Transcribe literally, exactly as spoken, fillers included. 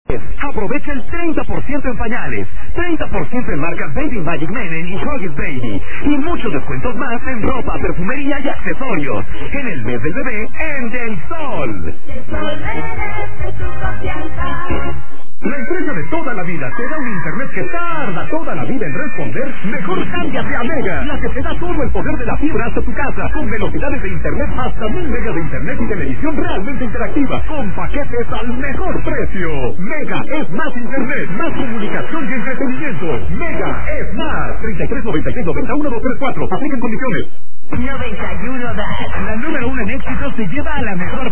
Aprovecha el treinta por ciento en pañales, treinta por ciento en marcas Baby Magic Menen y Huggies Baby, y muchos descuentos más en ropa, perfumería y accesorios. En el mes del bebé, en Del Sol. Del Sol merece tu confianza. La empresa de toda la vida te da un internet que tarda toda la vida en responder. Mejor cámbiate a Mega, la que te da todo el poder de la fibra hasta tu casa, con velocidades de internet hasta mil megas de internet y televisión realmente interactiva, con paquetes al mejor precio. Mega es más internet, más comunicación y entretenimiento. Mega es más. treinta y tres noventa y seis noventa y uno dos tres cuatro. Aplican condiciones. noventa y uno Dash, la número uno en éxito, se lleva a la mejor